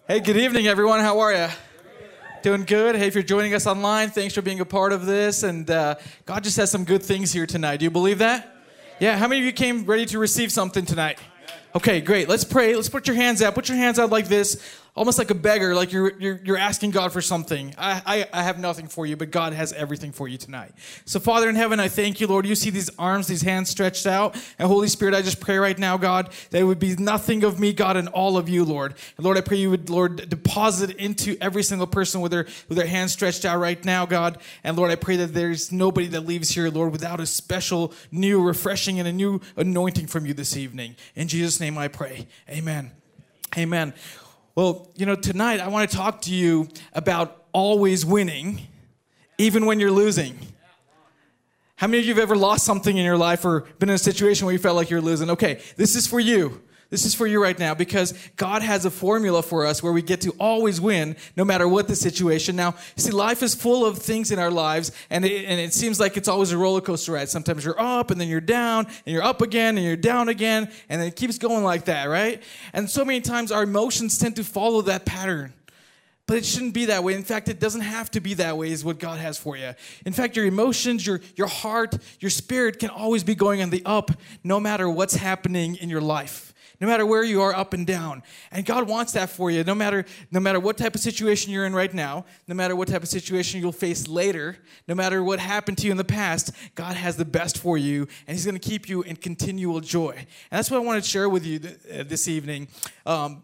Hey, good evening, everyone. How are you? Doing good? Hey, if you're joining us online, thanks for being a part of this. And God just has some good things here tonight. Do you believe that? Yeah, how many of you came ready to receive something tonight? Okay, great. Let's pray. Let's put your hands out. Put your hands out like this, almost like a beggar, like you're asking God for something. I have nothing for you, but God has everything for you tonight. So, Father in heaven, I thank you, Lord. You see these arms, these hands stretched out. And Holy Spirit, I just pray right now, God, that it would be nothing of me, God, and all of you, Lord. And Lord, I pray you would, Lord, deposit into every single person with their hands stretched out right now, God. And Lord, I pray that there's nobody that leaves here, Lord, without a special, new, refreshing, and a new anointing from you this evening. In Jesus' name I pray. Amen. Amen. Well, tonight I want to talk to you about always winning, even when you're losing. How many of you have ever lost something in your life or been in a situation where you felt like you're losing? Okay, this is for you. This is for you right now because God has a formula for us where we get to always win no matter what the situation. Now, see, life is full of things in our lives, and it seems like it's always a roller coaster ride. Sometimes you're up, and then you're down, and you're up again, and you're down again, and then it keeps going like that, right? And so many times our emotions tend to follow that pattern. But it shouldn't be that way. In fact, it doesn't have to be that way is what God has for you. In fact, your emotions, your heart, your spirit can always be going on the up no matter what's happening in your life. No matter where you are, up and down. And God wants that for you. No matter what type of situation you're in right now, no matter what type of situation you'll face later, no matter what happened to you in the past, God has the best for you, and He's going to keep you in continual joy. And that's what I want to share with you this evening. The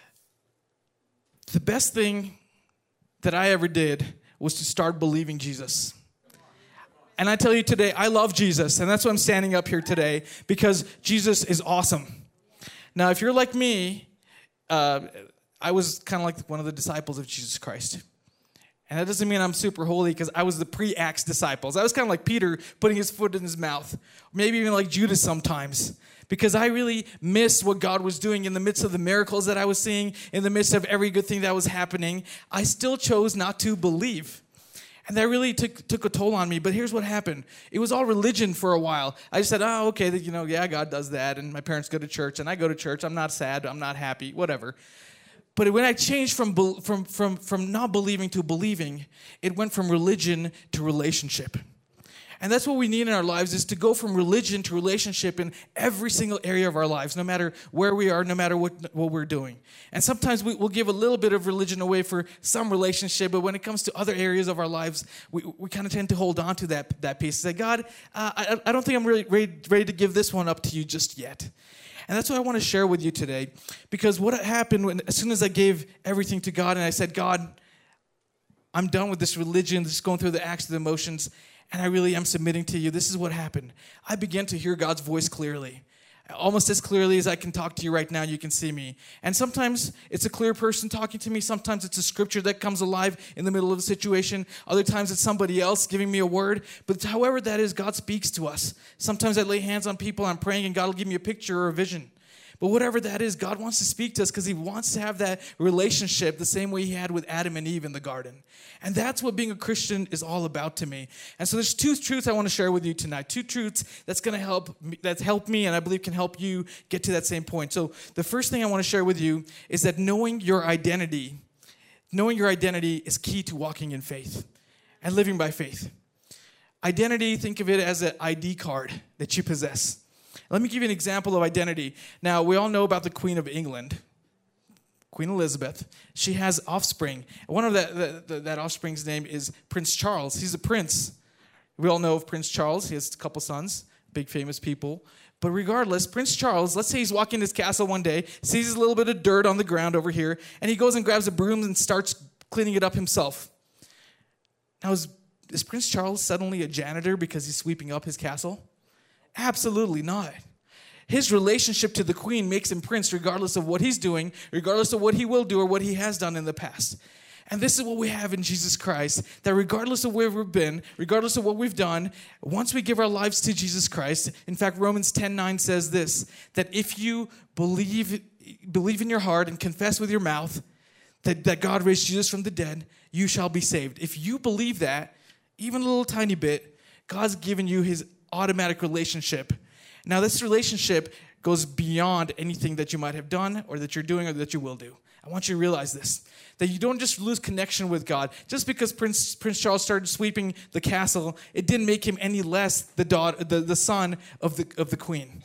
best thing that I ever did was to start believing Jesus. And I tell you today, I love Jesus, and that's why I'm standing up here today, because Jesus is awesome. Now, if you're like me, I was kind of like one of the disciples of Jesus Christ. And that doesn't mean I'm super holy because I was the pre-Acts disciples. I was kind of like Peter putting his foot in his mouth. Maybe even like Judas sometimes. Because I really missed what God was doing in the midst of the miracles that I was seeing, in the midst of every good thing that was happening. I still chose not to believe. And that really took a toll on me. But here's what happened. It was all religion for a while. I just said, oh, okay, yeah, God does that. And my parents go to church, and I go to church. I'm not sad. I'm not happy, whatever. But when I changed from not believing to believing, it went from religion to relationship. And that's what we need in our lives, is to go from religion to relationship in every single area of our lives, no matter where we are, no matter what we're doing. And sometimes we'll give a little bit of religion away for some relationship, but when it comes to other areas of our lives, we kind of tend to hold on to that piece. Say, God, I don't think I'm really ready to give this one up to you just yet. And that's what I want to share with you today, because what happened as soon as I gave everything to God and I said, God, I'm done with this religion, just going through the acts of the emotions, and I really am submitting to you. This is what happened. I began to hear God's voice clearly, almost as clearly as I can talk to you right now. You can see me. And sometimes it's a clear person talking to me. Sometimes it's a scripture that comes alive in the middle of a situation. Other times it's somebody else giving me a word. But however that is, God speaks to us. Sometimes I lay hands on people, I'm praying, and God will give me a picture or a vision. But whatever that is, God wants to speak to us because He wants to have that relationship the same way He had with Adam and Eve in the garden. And that's what being a Christian is all about to me. And so there's two truths I want to share with you tonight. Two truths that's helped me and I believe can help you get to that same point. So the first thing I want to share with you is that knowing your identity is key to walking in faith and living by faith. Identity, think of it as an ID card that you possess. Let me give you an example of identity. Now, we all know about the Queen of England, Queen Elizabeth. She has offspring. One of that offspring's name is Prince Charles. He's a prince. We all know of Prince Charles. He has a couple sons, big famous people. But regardless, Prince Charles, let's say he's walking his castle one day, sees a little bit of dirt on the ground over here, and he goes and grabs a broom and starts cleaning it up himself. Now, is Prince Charles suddenly a janitor because he's sweeping up his castle? Absolutely not. His relationship to the queen makes him prince regardless of what he's doing, regardless of what he will do or what he has done in the past. And this is what we have in Jesus Christ, that regardless of where we've been, regardless of what we've done, once we give our lives to Jesus Christ, in fact, Romans 10:9 says this, that if you believe in your heart and confess with your mouth that God raised Jesus from the dead, you shall be saved. If you believe that, even a little tiny bit, God's given you His automatic relationship. Now, this relationship goes beyond anything that you might have done or that you're doing or that you will do. I want you to realize this, that you don't just lose connection with God. Just because Prince Charles started sweeping the castle, it didn't make him any less the son of the queen.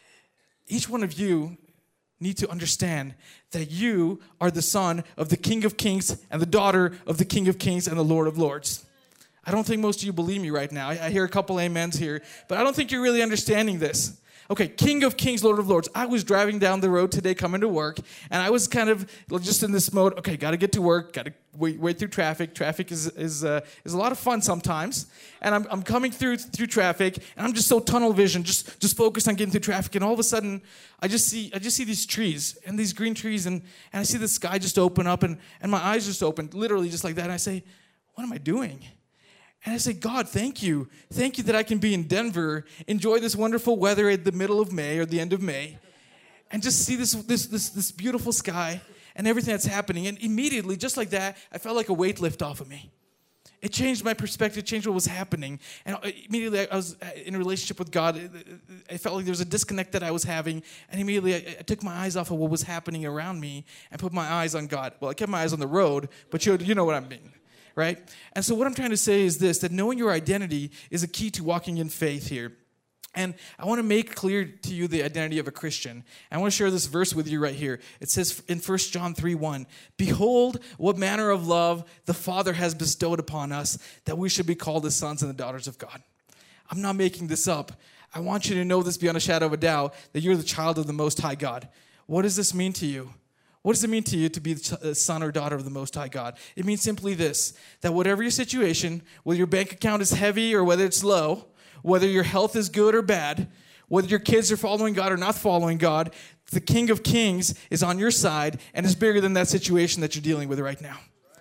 Each one of you need to understand that you are the son of the King of Kings and the daughter of the King of Kings and the Lord of Lords. I don't think most of you believe me right now. I hear a couple amens here, but I don't think you're really understanding this. Okay, King of Kings, Lord of Lords. I was driving down the road today coming to work, and I was kind of just in this mode, okay, got to get to work, got to wait through traffic. Traffic is a lot of fun sometimes, and I'm coming through traffic, and I'm just so tunnel vision, just focused on getting through traffic, and all of a sudden, I just see these trees, and these green trees, and I see the sky just open up, and my eyes just open, literally just like that, and I say, what am I doing? And I say, God, thank you. Thank you that I can be in Denver, enjoy this wonderful weather at the middle of May or the end of May, and just see this beautiful sky and everything that's happening. And immediately, just like that, I felt like a weight lift off of me. It changed my perspective, changed what was happening. And immediately, I was in a relationship with God. I felt like there was a disconnect that I was having. And immediately, I took my eyes off of what was happening around me and put my eyes on God. Well, I kept my eyes on the road, but you know what I mean. Right? And so what I'm trying to say is this, that knowing your identity is a key to walking in faith here. And I want to make clear to you the identity of a Christian. I want to share this verse with you right here. It says in 1 John 3:1, "Behold, what manner of love the Father has bestowed upon us, that we should be called the sons and the daughters of God." I'm not making this up. I want you to know this beyond a shadow of a doubt, that you're the child of the Most High God. What does this mean to you? What does it mean to you to be the son or daughter of the Most High God? It means simply this, that whatever your situation, whether your bank account is heavy or whether it's low, whether your health is good or bad, whether your kids are following God or not following God, the King of Kings is on your side and is bigger than that situation that you're dealing with right now.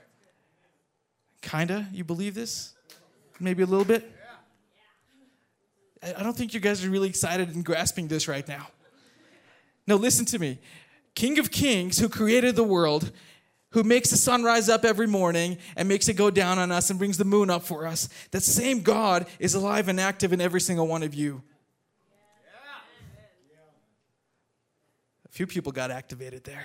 Kinda? You believe this? Maybe a little bit? I don't think you guys are really excited and grasping this right now. No, listen to me. King of Kings, who created the world, who makes the sun rise up every morning and makes it go down on us and brings the moon up for us, that same God is alive and active in every single one of you. A few people got activated there.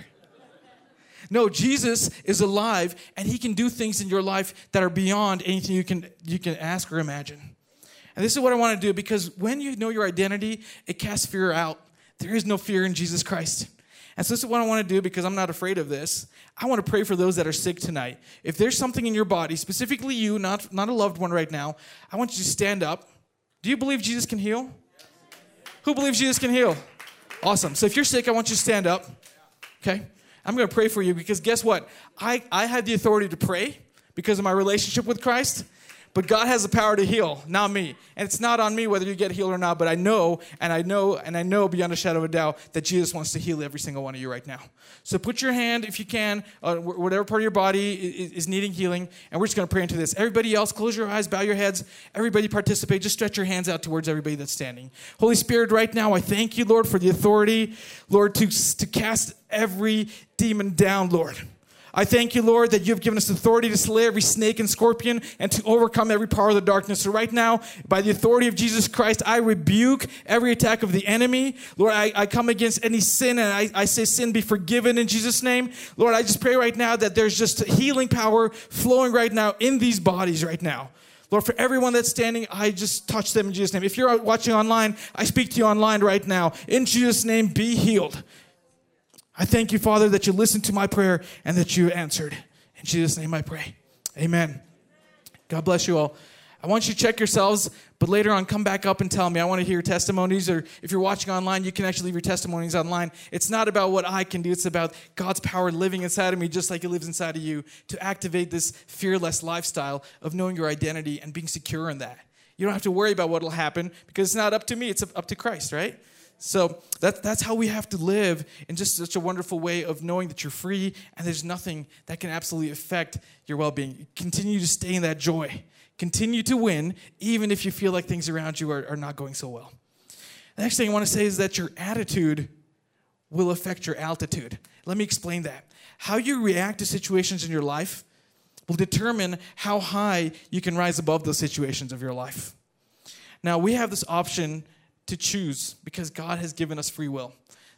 No, Jesus is alive, and he can do things in your life that are beyond anything you can ask or imagine. And this is what I want to do, because when you know your identity, it casts fear out. There is no fear in Jesus Christ. And so this is what I want to do, because I'm not afraid of this. I want to pray for those that are sick tonight. If there's something in your body, specifically you, not a loved one right now, I want you to stand up. Do you believe Jesus can heal? Who believes Jesus can heal? Awesome. So if you're sick, I want you to stand up. Okay? I'm going to pray for you, because guess what? I have the authority to pray because of my relationship with Christ. But God has the power to heal, not me. And it's not on me whether you get healed or not, but I know beyond a shadow of a doubt that Jesus wants to heal every single one of you right now. So put your hand, if you can, whatever part of your body is needing healing, and we're just going to pray into this. Everybody else, close your eyes, bow your heads. Everybody participate. Just stretch your hands out towards everybody that's standing. Holy Spirit, right now, I thank you, Lord, for the authority, Lord, to cast every demon down, Lord. I thank you, Lord, that you have given us authority to slay every snake and scorpion and to overcome every power of the darkness. So right now, by the authority of Jesus Christ, I rebuke every attack of the enemy. Lord, I come against any sin, and I say sin be forgiven in Jesus' name. Lord, I just pray right now that there's just healing power flowing right now in these bodies right now. Lord, for everyone that's standing, I just touch them in Jesus' name. If you're watching online, I speak to you online right now. In Jesus' name, be healed. I thank you, Father, that you listened to my prayer and that you answered. In Jesus' name I pray. Amen. God bless you all. I want you to check yourselves, but later on, come back up and tell me. I want to hear your testimonies, or if you're watching online, you can actually leave your testimonies online. It's not about what I can do. It's about God's power living inside of me, just like it lives inside of you, to activate this fearless lifestyle of knowing your identity and being secure in that. You don't have to worry about what will happen, because it's not up to me. It's up to Christ, right? So that's how we have to live, in just such a wonderful way of knowing that you're free and there's nothing that can absolutely affect your well-being. Continue to stay in that joy. Continue to win, even if you feel like things around you are not going so well. The next thing I want to say is that your attitude will affect your altitude. Let me explain that. How you react to situations in your life will determine how high you can rise above those situations of your life. Now, we have this option to choose, because God has given us free will.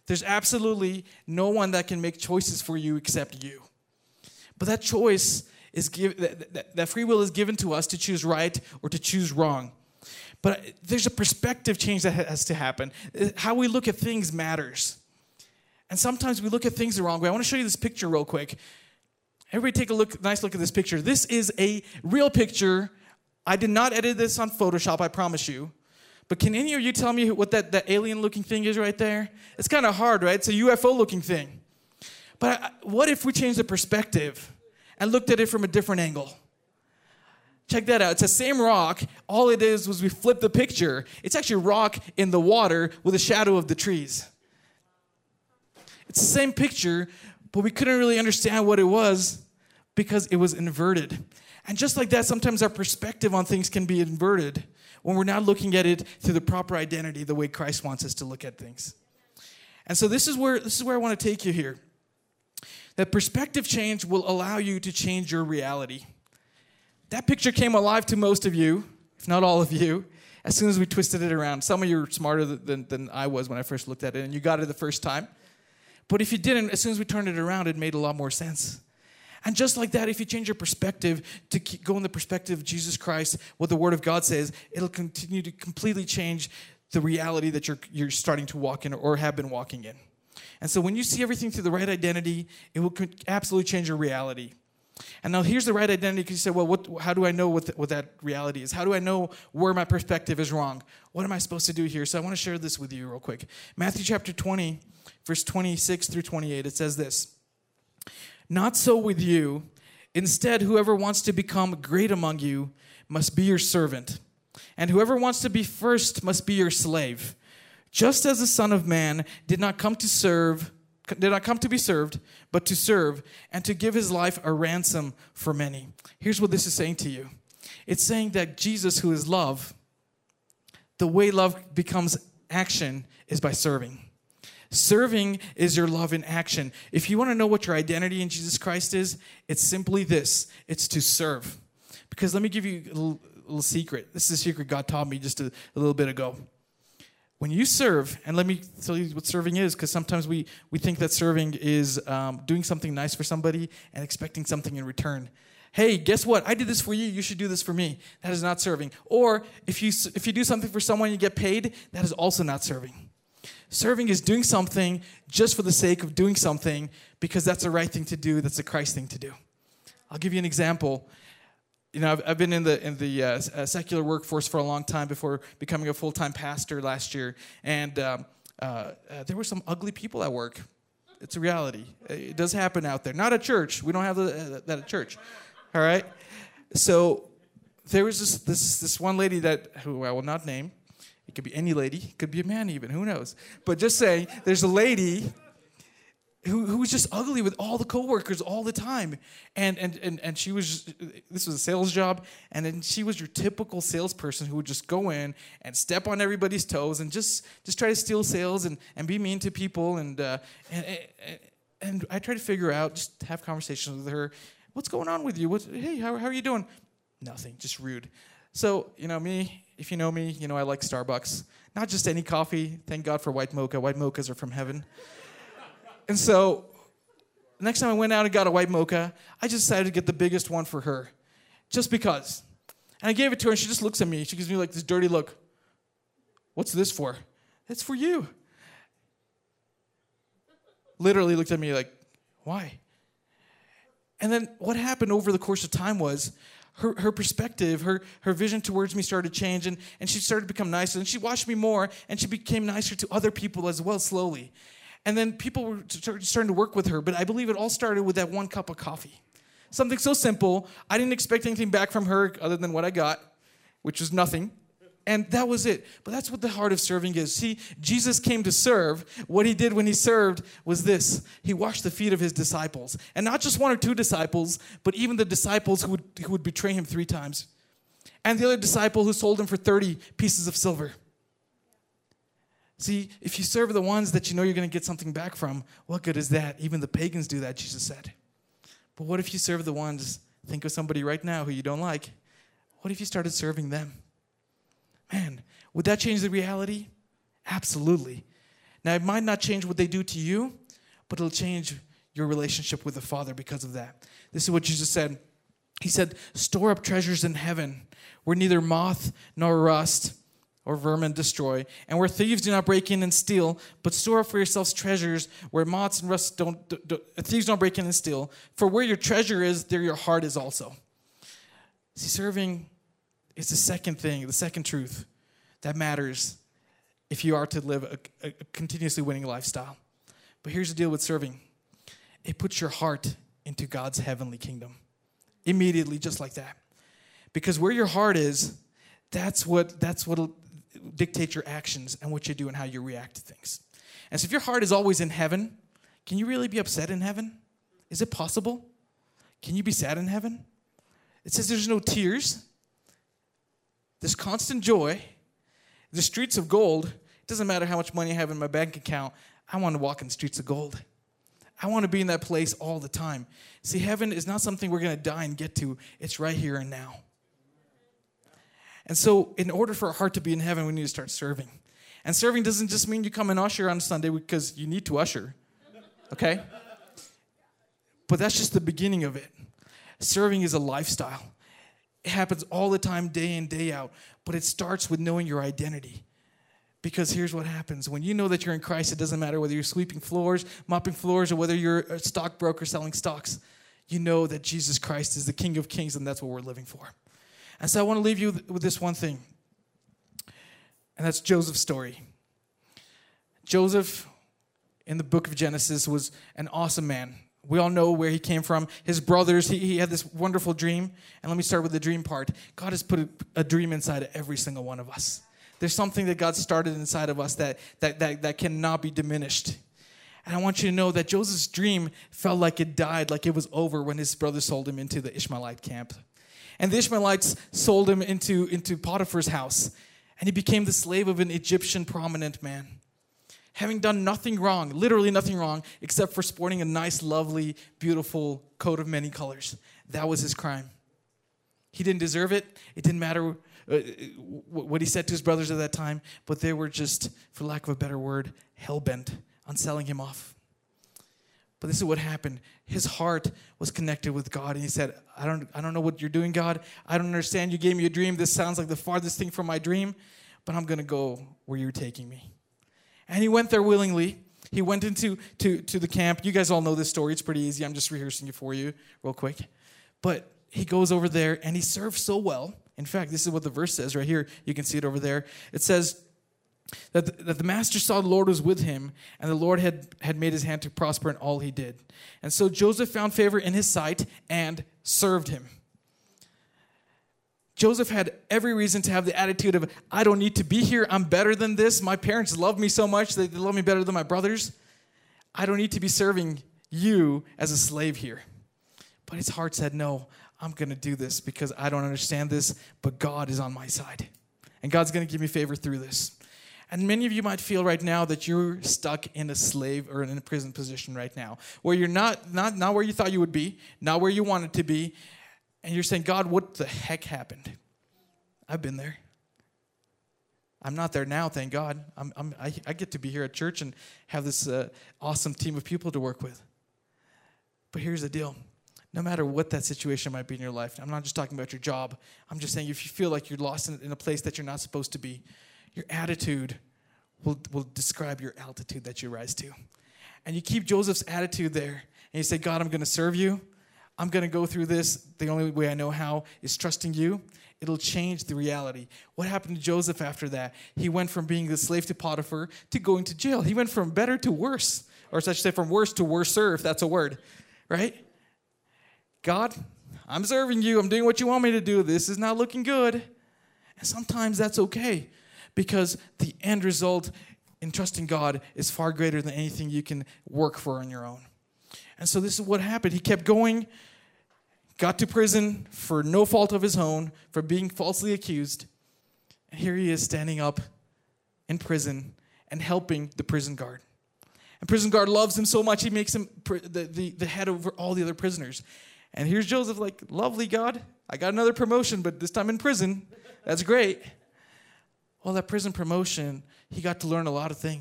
There's absolutely no one that can make choices for you except you. But that choice is that free will is given to us to choose right or to choose wrong. But there's a perspective change that has to happen. How we look at things matters. And sometimes we look at things the wrong way. I want to show you this picture real quick. Everybody take a nice look at this picture. This is a real picture. I did not edit this on Photoshop, I promise you. But can any of you tell me what that alien-looking thing is right there? It's kind of hard, right? It's a UFO-looking thing. But what if we changed the perspective and looked at it from a different angle? Check that out. It's the same rock. All it is was we flipped the picture. It's actually rock in the water with a shadow of the trees. It's the same picture, but we couldn't really understand what it was because it was inverted. And just like that, sometimes our perspective on things can be inverted when we're not looking at it through the proper identity, the way Christ wants us to look at things. And so this is where I want to take you here. That perspective change will allow you to change your reality. That picture came alive to most of you, if not all of you, as soon as we twisted it around. Some of you are smarter than I was when I first looked at it, and you got it the first time. But if you didn't, as soon as we turned it around, it made a lot more sense. And just like that, if you change your perspective to go in the perspective of Jesus Christ, what the Word of God says, it'll continue to completely change the reality that you're starting to walk in or have been walking in. And so when you see everything through the right identity, it will absolutely change your reality. And now here's the right identity, because you say, well, how do I know what that reality is? How do I know where my perspective is wrong? What am I supposed to do here? So I want to share this with you real quick. Matthew chapter 20, verse 26 through 28, it says this. Not so with you. Instead, whoever wants to become great among you must be your servant. And whoever wants to be first must be your slave. Just as the Son of Man did not come to be served, but to serve, and to give his life a ransom for many. Here's what this is saying to you. It's saying that Jesus, who is love, the way love becomes action is by serving. Serving is your love in action. If you want to know what your identity in Jesus Christ is, it's simply this. It's to serve. Because let me give you a little secret. This is a secret God taught me just a little bit ago. When you serve, and let me tell you what serving is, because sometimes we think that serving is doing something nice for somebody and expecting something in return. Hey, guess what? I did this for you. You should do this for me. That is not serving. Or if you do something for someone and you get paid, that is also not serving. Serving is doing something just for the sake of doing something because that's the right thing to do. That's the Christ thing to do. I'll give you an example. You know, I've been in the secular workforce for a long time before becoming a full-time pastor last year, and there were some ugly people at work. It's a reality. It does happen out there. Not at church. We don't have that at church. All right. So there was this one lady who I will not name. It could be any lady. It could be a man even. Who knows? But just saying, there's a lady who was just ugly with all the coworkers all the time. And she was, this was a sales job, and then she was your typical salesperson who would just go in and step on everybody's toes and just try to steal sales and be mean to people. And I tried to figure out, just have conversations with her. What's going on with you? Hey, how are you doing? Nothing, just rude. So, me, if you know me, I like Starbucks. Not just any coffee. Thank God for white mocha. White mochas are from heaven. And so, next time I went out and got a white mocha, I just decided to get the biggest one for her. Just because. And I gave it to her, and she just looks at me. She gives me like this dirty look. What's this for? It's for you. Literally looked at me like, why? And then what happened over the course of time was her perspective, her vision towards me started to change, and she started to become nicer. And she watched me more, and she became nicer to other people as well slowly. And then people were starting to work with her, but I believe it all started with that one cup of coffee. Something so simple. I didn't expect anything back from her other than what I got, which was nothing. And that was it. But that's what the heart of serving is. See, Jesus came to serve. What he did when he served was this. He washed the feet of his disciples. And not just one or two disciples, but even the disciples who would betray him 3 times. And the other disciple who sold him for 30 pieces of silver. See, if you serve the ones that you know you're going to get something back from, what good is that? Even the pagans do that, Jesus said. But what if you serve the ones, think of somebody right now who you don't like. What if you started serving them? Man, would that change the reality? Absolutely. Now, it might not change what they do to you, but it'll change your relationship with the Father because of that. This is what Jesus said. He said, store up treasures in heaven where neither moth nor rust or vermin destroy, and where thieves do not break in and steal, but store up for yourselves treasures where moths and rust thieves don't break in and steal. For where your treasure is, there your heart is also. See, serving is the second thing, the second truth that matters if you are to live a continuously winning lifestyle. But here's the deal with serving. It puts your heart into God's heavenly kingdom. Immediately, just like that. Because where your heart is, that's what'll dictate your actions and what you do and how you react to things. And so if your heart is always in heaven, can you really be upset in heaven? Is it possible? Can you be sad in heaven? It says there's no tears. There's constant joy. The streets of gold. It doesn't matter how much money I have in my bank account. I want to walk in the streets of gold. I want to be in that place all the time. See, heaven is not something we're going to die and get to. It's right here and now. And so in order for our heart to be in heaven, we need to start serving. And serving doesn't just mean you come and usher on Sunday because you need to usher. Okay? But that's just the beginning of it. Serving is a lifestyle. It happens all the time, day in, day out. But it starts with knowing your identity. Because here's what happens. When you know that you're in Christ, it doesn't matter whether you're sweeping floors, mopping floors, or whether you're a stockbroker selling stocks. You know that Jesus Christ is the King of Kings, and that's what we're living for. And so I want to leave you with this one thing. And that's Joseph's story. Joseph, in the book of Genesis, was an awesome man. We all know where he came from. His brothers, he had this wonderful dream. And let me start with the dream part. God has put a dream inside of every single one of us. There's something that God started inside of us that cannot be diminished. And I want you to know that Joseph's dream felt like it died, like it was over when his brothers sold him into the Ishmaelite camp. And the Ishmaelites sold him into Potiphar's house. And he became the slave of an Egyptian prominent man. Having done nothing wrong, literally nothing wrong, except for sporting a nice, lovely, beautiful coat of many colors. That was his crime. He didn't deserve it. It didn't matter what he said to his brothers at that time, but they were just, for lack of a better word, hell-bent on selling him off. But this is what happened. His heart was connected with God, and he said, I don't know what you're doing, God. I don't understand. You gave me a dream. This sounds like the farthest thing from my dream, but I'm going to go where you're taking me. And he went there willingly. He went into the camp. You guys all know this story. It's pretty easy. I'm just rehearsing it for you real quick. But he goes over there, and he serves so well. In fact, this is what the verse says right here. You can see it over there. It says that the master saw the Lord was with him, and the Lord had made his hand to prosper in all he did. And so Joseph found favor in his sight and served him. Joseph had every reason to have the attitude of, I don't need to be here. I'm better than this. My parents love me so much. They love me better than my brothers. I don't need to be serving you as a slave here. But his heart said, no, I'm going to do this because I don't understand this, but God is on my side. And God's going to give me favor through this. And many of you might feel right now that you're stuck in a slave or in a prison position right now, where you're not where you thought you would be, not where you wanted to be. And you're saying, God, what the heck happened? I've been there. I'm not there now, thank God. I get to be here at church and have this awesome team of people to work with. But here's the deal. No matter what that situation might be in your life, I'm not just talking about your job. I'm just saying if you feel like you're lost in a place that you're not supposed to be, your attitude will describe your altitude that you rise to. And you keep Joseph's attitude there, and you say, God, I'm going to serve you. I'm going to go through this. The only way I know how is trusting you. It'll change the reality. What happened to Joseph after that? He went from being the slave to Potiphar to going to jail. He went from better to worse, or I should say from worse to worser, if that's a word, right? God, I'm serving you. I'm doing what you want me to do. This is not looking good. And sometimes that's okay because the end result in trusting God is far greater than anything you can work for on your own. And so this is what happened. He kept going, got to prison for no fault of his own, for being falsely accused. And here he is standing up in prison and helping the prison guard. And prison guard loves him so much, he makes him the head over all the other prisoners. And here's Joseph like, lovely God, I got another promotion, but this time in prison. That's great. Well, that prison promotion, he got to learn a lot of things.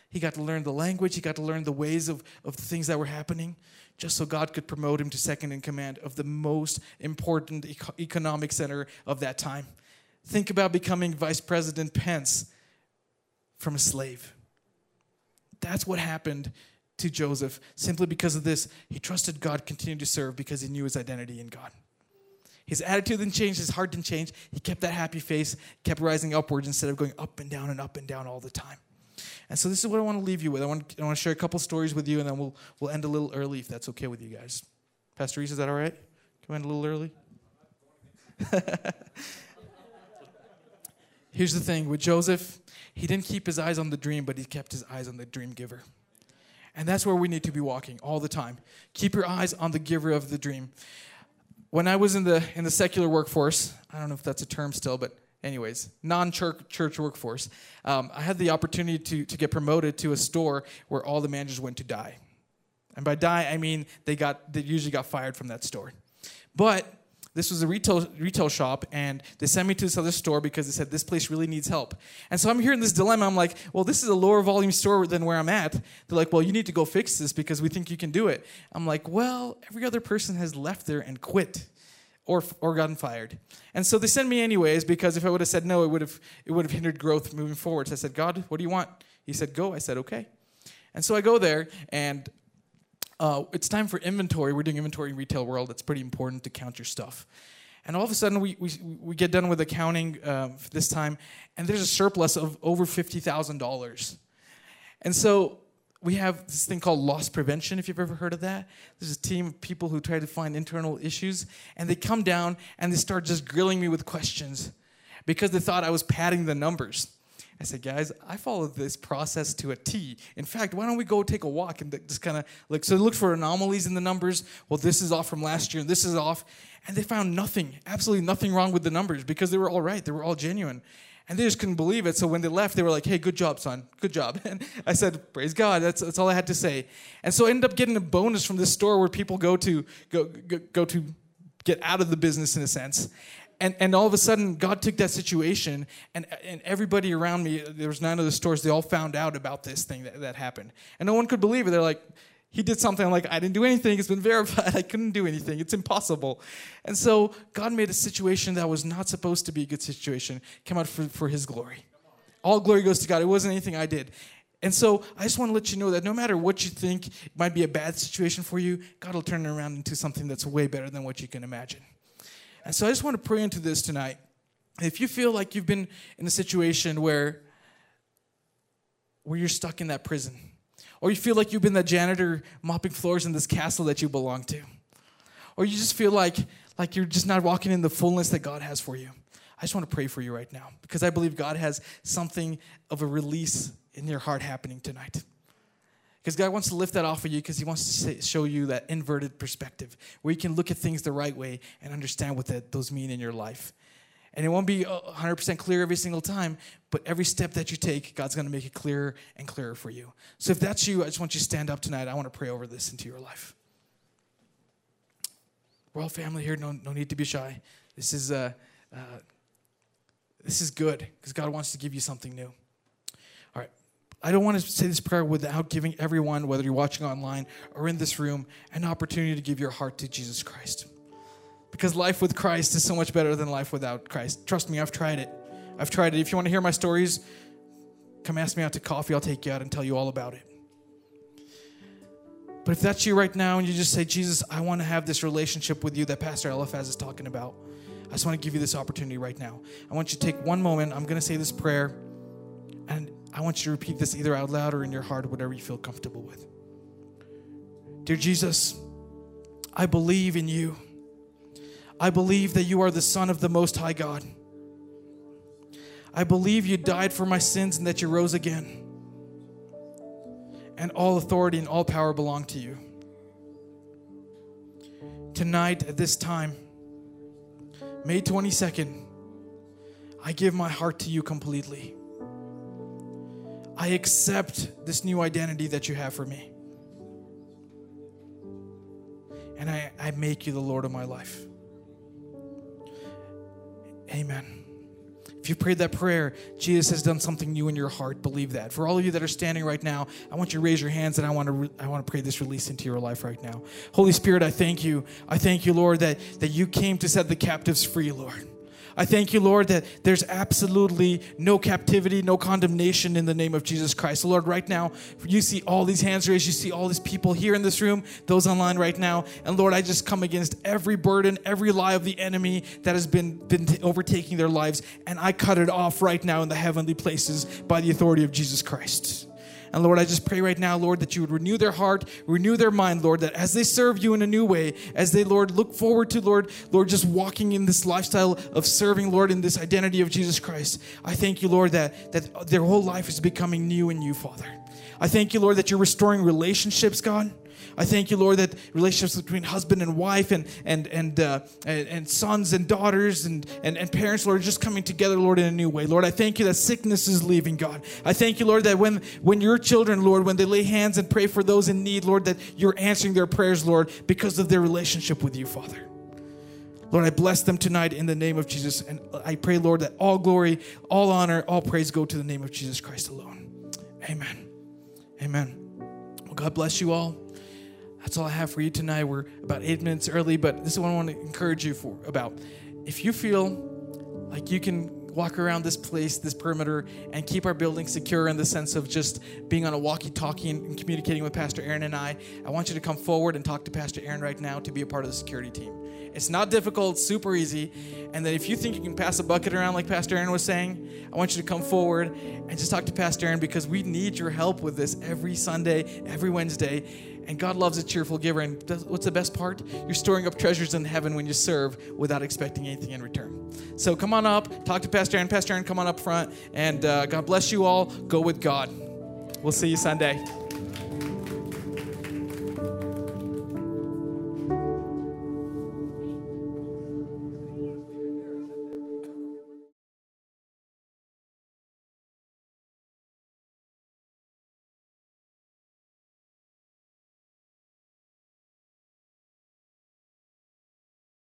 He got to learn the language. He got to learn the ways of the things that were happening, just so God could promote him to second in command of the most important economic center of that time. Think about becoming Vice President Pence from a slave. That's what happened to Joseph. Simply because of this, he trusted God, continued to serve because he knew his identity in God. His attitude didn't change. His heart didn't change. He kept that happy face, kept rising upwards instead of going up and down all the time. And so this is what I want to leave you with. I want to share a couple stories with you, and then we'll end a little early if that's okay with you guys. Pastor Reese, is that all right? Can we end a little early? Here's the thing. With Joseph, he didn't keep his eyes on the dream, but he kept his eyes on the dream giver. And that's where we need to be walking all the time. Keep your eyes on the giver of the dream. When I was in the secular workforce, I don't know if that's a term still, but anyways, non-church workforce, I had the opportunity to get promoted to a store where all the managers went to die. And by die, I mean they usually got fired from that store. But this was a retail shop, and they sent me to this other store because they said this place really needs help. And so I'm here in this dilemma. I'm like, well, this is a lower volume store than where I'm at. They're like, well, you need to go fix this because we think you can do it. I'm like, well, every other person has left there and quit or gotten fired. And so they sent me anyways because if I would have said no, it would have hindered growth moving forward. So I said, God, what do you want? He said, go. I said, okay. And so I go there, and it's time for inventory. We're doing inventory in retail world. It's pretty important to count your stuff. And all of a sudden, we get done with accounting this time, and there's a surplus of over $50,000. And so we have this thing called loss prevention, if you've ever heard of that. There's a team of people who try to find internal issues, and they come down, and they start just grilling me with questions because they thought I was padding the numbers. I said, guys, I followed this process to a T. In fact, why don't we go take a walk and just kind of look. So they looked for anomalies in the numbers. Well, this is off from last year, and this is off. And they found nothing, absolutely nothing wrong with the numbers because they were all right. They were all genuine. And they just couldn't believe it. So when they left, they were like, hey, good job, son. Good job. And I said, praise God. That's all I had to say. And so I ended up getting a bonus from this store where people go to get out of the business in a sense. And all of a sudden, God took that situation, and everybody around me, there was 9 other stores, they all found out about this thing that happened. And no one could believe it. They're like, he did something. I'm like, I didn't do anything. It's been verified. I couldn't do anything. It's impossible. And so God made a situation that was not supposed to be a good situation come out for his glory. All glory goes to God. It wasn't anything I did. And so I just want to let you know that no matter what you think might be a bad situation for you, God will turn it around into something that's way better than what you can imagine. And so I just want to pray into this tonight. If you feel like you've been in a situation where you're stuck in that prison, or you feel like you've been that janitor mopping floors in this castle that you belong to, or you just feel like you're just not walking in the fullness that God has for you, I just want to pray for you right now because I believe God has something of a release in your heart happening tonight. Because God wants to lift that off of you because he wants to show you that inverted perspective where you can look at things the right way and understand what those mean in your life. And it won't be 100% clear every single time, but every step that you take, God's going to make it clearer and clearer for you. So if that's you, I just want you to stand up tonight. I want to pray over this into your life. We're all family here. No need to be shy. This is good because God wants to give you something new. All right. I don't want to say this prayer without giving everyone, whether you're watching online or in this room, an opportunity to give your heart to Jesus Christ. Because life with Christ is so much better than life without Christ. Trust me, I've tried it. If you want to hear my stories, come ask me out to coffee. I'll take you out and tell you all about it. But if that's you right now and you just say, Jesus, I want to have this relationship with you that Pastor Eliphaz is talking about, I just want to give you this opportunity right now. I want you to take one moment. I'm going to say this prayer, and I want you to repeat this either out loud or in your heart, whatever you feel comfortable with. Dear Jesus, I believe in you. I believe that you are the Son of the Most High God. I believe you died for my sins and that you rose again. And all authority and all power belong to you. Tonight, at this time, May 22nd, I give my heart to you completely. I accept this new identity that you have for me. And I make you the Lord of my life. Amen. If If you prayed that prayer, Jesus has done something new in your heart. Believe that. For all of you that are standing right now, I want you to raise your hands, and I want to pray this release into your life right now. Holy Spirit, I thank you. I thank you, Lord, that you came to set the captives free, Lord. I thank you, Lord, that there's absolutely no captivity, no condemnation in the name of Jesus Christ. So, Lord, right now, you see all these hands raised. You see all these people here in this room, those online right now. And, Lord, I just come against every burden, every lie of the enemy that has been overtaking their lives. And I cut it off right now in the heavenly places by the authority of Jesus Christ. And Lord, I just pray right now, Lord, that you would renew their heart, renew their mind, Lord, that as they serve you in a new way, as they, Lord, look forward to, Lord, just walking in this lifestyle of serving, Lord, in this identity of Jesus Christ. I thank you, Lord, that their whole life is becoming new in you, Father. I thank you, Lord, that you're restoring relationships, God. I thank you, Lord, that relationships between husband and wife and sons and daughters and parents, Lord, are just coming together, Lord, in a new way. Lord, I thank you that sickness is leaving, God. I thank you, Lord, that when your children, Lord, when they lay hands and pray for those in need, Lord, that you're answering their prayers, Lord, because of their relationship with you, Father. Lord, I bless them tonight in the name of Jesus. And I pray, Lord, that all glory, all honor, all praise go to the name of Jesus Christ alone. Amen. Amen. Well, God bless you all. That's all I have for you tonight. We're about 8 minutes early, but this is what I want to encourage you about. If you feel like you can walk around this place, this perimeter, and keep our building secure in the sense of just being on a walkie-talkie and communicating with Pastor Aaron and I want you to come forward and talk to Pastor Aaron right now to be a part of the security team. It's not difficult, it's super easy. And then if you think you can pass a bucket around like Pastor Aaron was saying, I want you to come forward and just talk to Pastor Aaron because we need your help with this every Sunday, every Wednesday. And God loves a cheerful giver. And what's the best part? You're storing up treasures in heaven when you serve without expecting anything in return. So come on up, talk to Pastor Aaron. Pastor Aaron, come on up front. And God bless you all. Go with God. We'll see you Sunday.